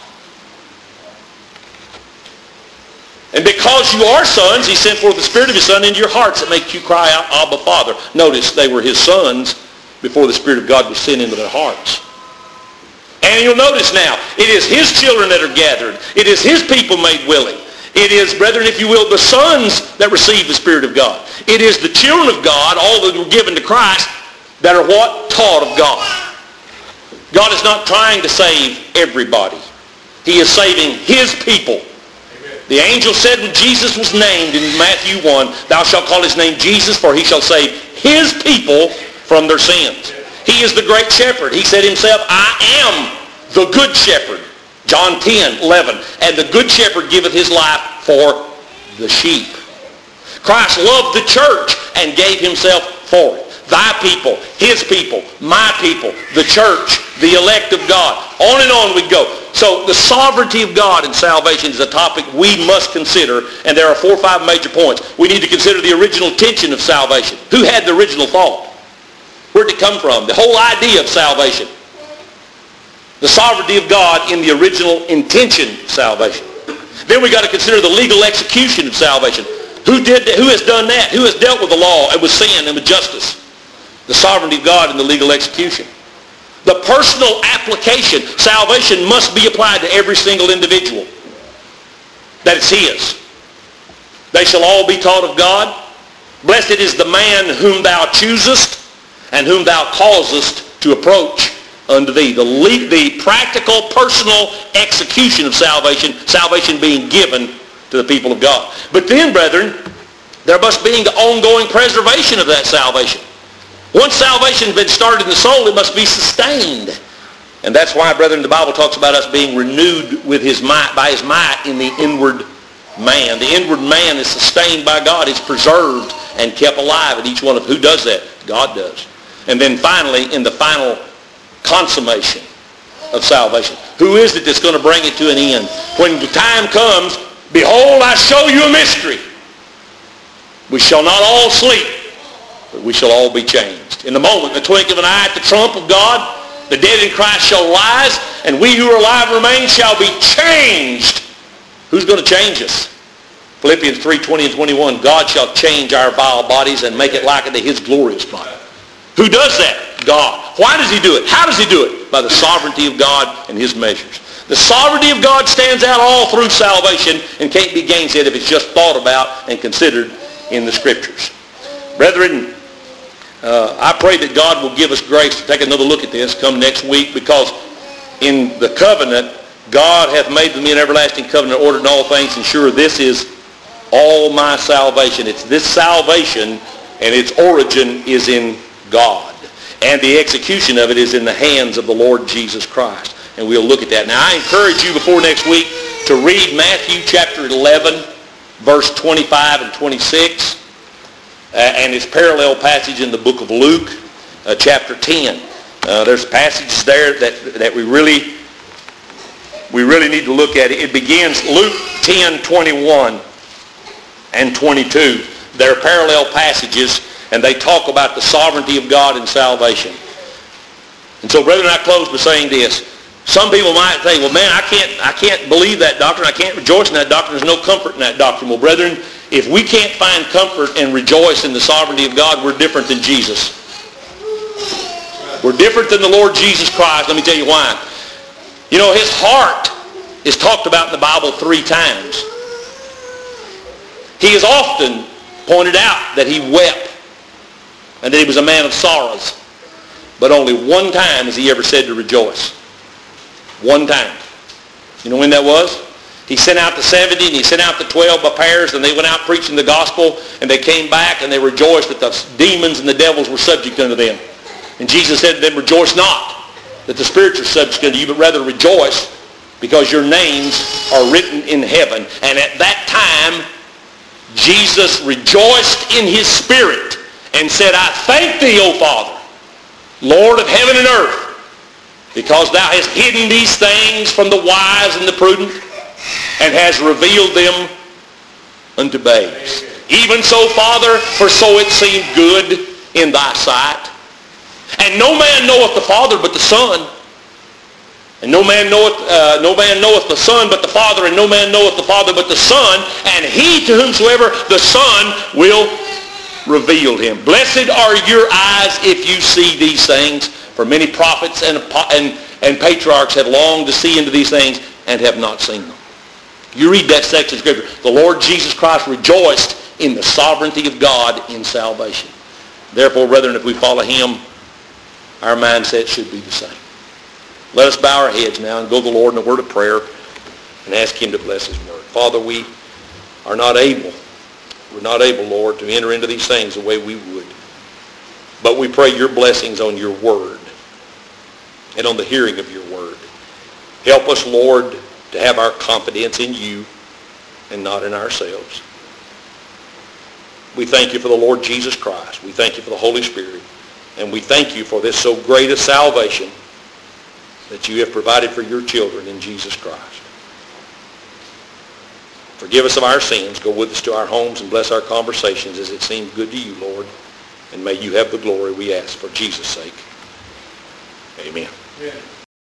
And because you are sons, he sent forth the Spirit of his Son into your hearts that makes you cry out, Abba, Father. Notice, they were his sons before the Spirit of God was sent into their hearts. And you'll notice now, it is his children that are gathered. It is his people made willing. It is, brethren, if you will, the sons that receive the Spirit of God. It is the children of God, all that were given to Christ, that are what? Taught of God. God is not trying to save everybody. He is saving his people. The angel said when Jesus was named in Matthew one, thou shalt call his name Jesus, for he shall save his people from their sins. He is the great shepherd. He said himself, I am the good shepherd. John ten eleven. And the good shepherd giveth his life for the sheep. Christ loved the church and gave himself for it. Thy people, his people, my people, the church, the elect of God. On and on we go. So the sovereignty of God in salvation is a topic we must consider, and there are four or five major points. We need to consider the original intention of salvation. Who had the original thought? Where did it come from? The whole idea of salvation. The sovereignty of God in the original intention of salvation. Then we got to consider the legal execution of salvation. Who did that? Who has done that? Who has dealt with the law and with sin and with justice? The sovereignty of God in the legal execution. The personal application. Salvation must be applied to every single individual. That it's his. They shall all be taught of God. Blessed is the man whom thou choosest and whom thou causest to approach unto thee. The, le- the practical, personal execution of salvation, salvation being given to the people of God. But then, brethren, there must be the ongoing preservation of that salvation. Once salvation has been started in the soul, it must be sustained. And that's why, brethren, the Bible talks about us being renewed with his might, by his might in the inward man. The inward man is sustained by God. It's preserved and kept alive in each one of who does that? God does. And then finally, in the final consummation of salvation, who is it that's going to bring it to an end? When the time comes, behold, I show you a mystery. We shall not all sleep, but we shall all be changed. In the moment, the twinkling of an eye, at the trump of God, the dead in Christ shall rise, and we who are alive and remain shall be changed. Who's going to change us? Philippians three twenty and twenty-one, God shall change our vile bodies and make it like unto his glorious body. Who does that? God. Why does he do it? How does he do it? By the sovereignty of God and his measures. The sovereignty of God stands out all through salvation and can't be gainsaid if it's just thought about and considered in the Scriptures. Brethren, uh, I pray that God will give us grace to take another look at this come next week, because in the covenant, God hath made with me an everlasting covenant, ordered in all things, and sure this is all my salvation. It's this salvation, and its origin is in God. And the execution of it is in the hands of the Lord Jesus Christ. And we'll look at that. Now, I encourage you before next week to read Matthew chapter eleven, verse twenty-five and twenty-six, uh, and its parallel passage in the book of Luke, uh, chapter ten. Uh, there's passages there that, that we really we really need to look at it. It begins Luke ten, twenty-one and twenty-two. They're parallel passages, and they talk about the sovereignty of God in salvation. And so, brethren, I close by saying this. Some people might say, well, man, I can't, I can't believe that doctrine. I can't rejoice in that doctrine. There's no comfort in that doctrine. Well, brethren, if we can't find comfort and rejoice in the sovereignty of God, we're different than Jesus. We're different than the Lord Jesus Christ. Let me tell you why. You know, his heart is talked about in the Bible three times. He is often pointed out that he wept and that he was a man of sorrows. But only one time has he ever said to rejoice. One time. You know when that was? He sent out the seventy and he sent out the twelve by pairs, and they went out preaching the gospel, and they came back and they rejoiced that the demons and the devils were subject unto them. And Jesus said to them, rejoice not that the spirits are subject unto you, but rather rejoice because your names are written in heaven. And at that time, Jesus rejoiced in his spirit and said, I thank thee, O Father, Lord of heaven and earth, because thou hast hidden these things from the wise and the prudent, and hast revealed them unto babes. Even so, Father, for so it seemed good in thy sight. And no man knoweth the Father but the Son. And no man knoweth, uh, no man knoweth the Son but the Father, and no man knoweth the Father but the Son, and he to whomsoever the Son will reveal him. Blessed are your eyes if you see these things. For many prophets and, and, and patriarchs have longed to see into these things and have not seen them. You read that section of Scripture. The Lord Jesus Christ rejoiced in the sovereignty of God in salvation. Therefore, brethren, if we follow him, our mindset should be the same. Let us bow our heads now and go to the Lord in a word of prayer and ask him to bless his word. Father, we are not able, we're not able, Lord, to enter into these things the way we would. But we pray your blessings on your word and on the hearing of your word. Help us, Lord, to have our confidence in you and not in ourselves. We thank you for the Lord Jesus Christ. We thank you for the Holy Spirit. And we thank you for this so great a salvation that you have provided for your children in Jesus Christ. Forgive us of our sins. Go with us to our homes and bless our conversations as it seems good to you, Lord. And may you have the glory we ask for Jesus' sake. Amen. Amen.